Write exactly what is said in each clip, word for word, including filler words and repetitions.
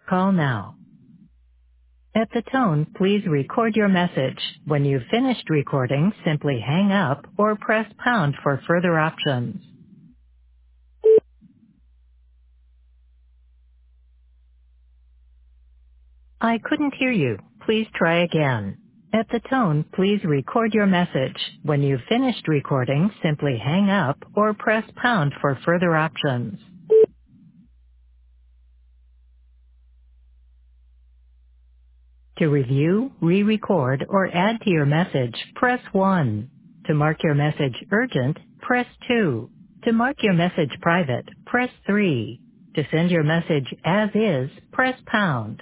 Call now. At the tone, please record your message. When you've finished recording, simply hang up or press pound for further options. I couldn't hear you. Please try again. At the tone, please record your message. When you've finished recording, simply hang up or press pound for further options. To review, re-record, or add to your message, press one. To mark your message urgent, press two. To mark your message private, press three. To send your message as is, press pound.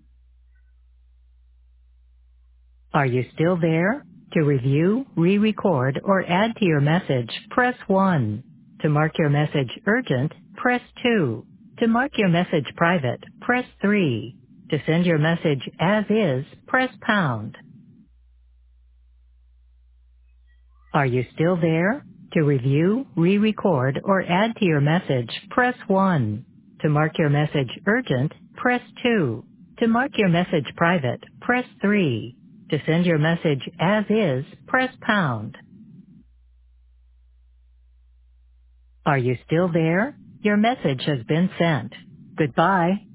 Are you still there? To review, re-record, or add to your message, press one. To mark your message urgent, press two. To mark your message private, press three. To send your message as is, press pound. Are you still there? To review, re-record, or add to your message, press one. To mark your message urgent, press two. To mark your message private, press three. To send your message as is, press pound. Are you still there? Your message has been sent. Goodbye.